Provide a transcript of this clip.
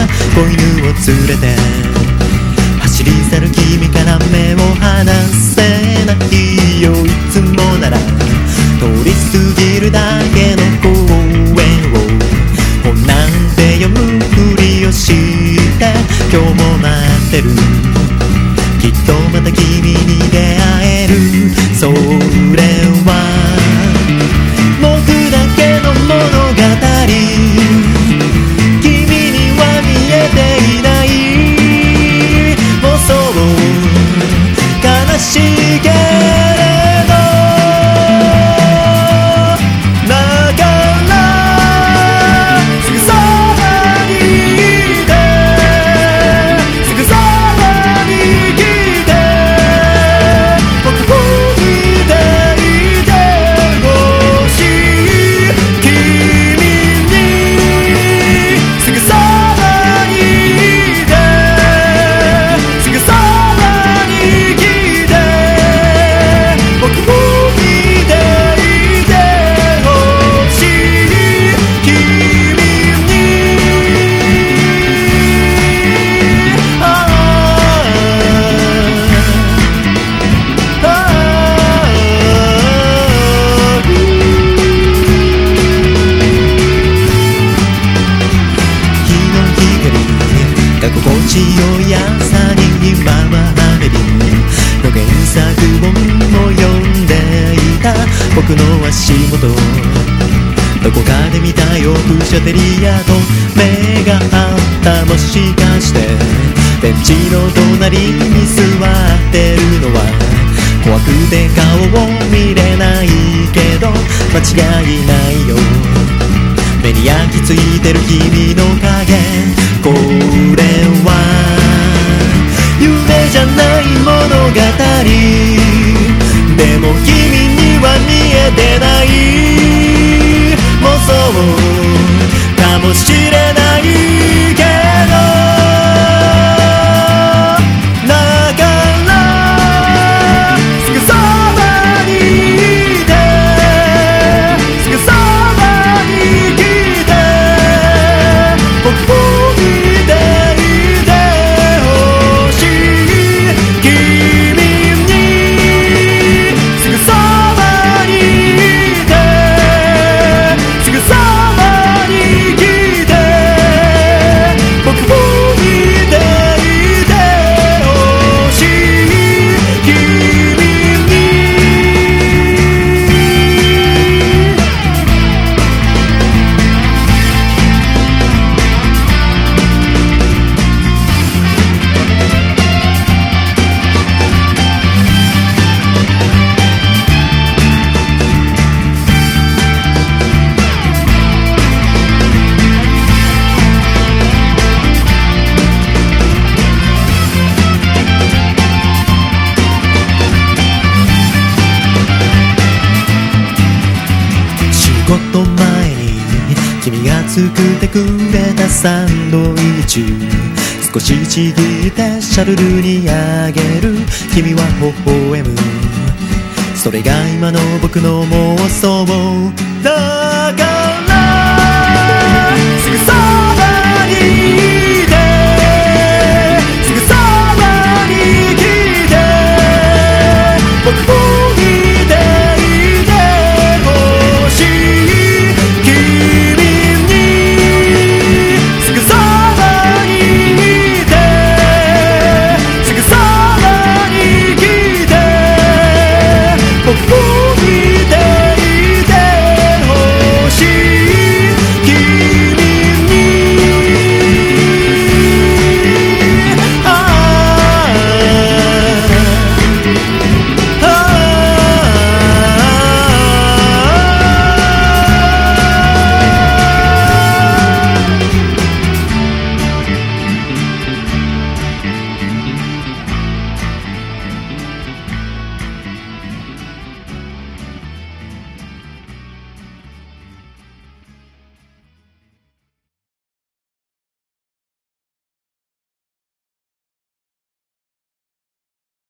子犬を連れて走り去る君から目を離せないよ。いつもなら通り過ぎるだけの公園を本なんて読むふりをして今日も待ってる。きっとまた君に出会える。それは僕だけの物語。君には見えていない。もうそう悲しいけれどだからすぐそばにいてすぐそばに来て僕を見ていてほしい。君にすぐそばにいてすぐそばに来て僕を見ていてほしい。君に日の光が心地よい朝に今は雨に予言作文を読んでいた。僕の足元どこかで見たよ風車テリアと目が合った。もしかしてベンチの隣に座ってるのは怖くて顔を見れないけど間違いないよ。目に焼き付いてる君の影。これは夢じゃない物語。でも君には見えてない。もうそうかもしれないけどだからすぐそばにいてすぐそばに来て僕を見ていてほしい。君にすぐそばにいてすぐそばに来て僕を見ていてほしい。君に仕事前に君が作ってくれたサンドイッチ少しちぎってシャルルにあげる。君は微笑む。それが今の僕の妄想だからすぐそば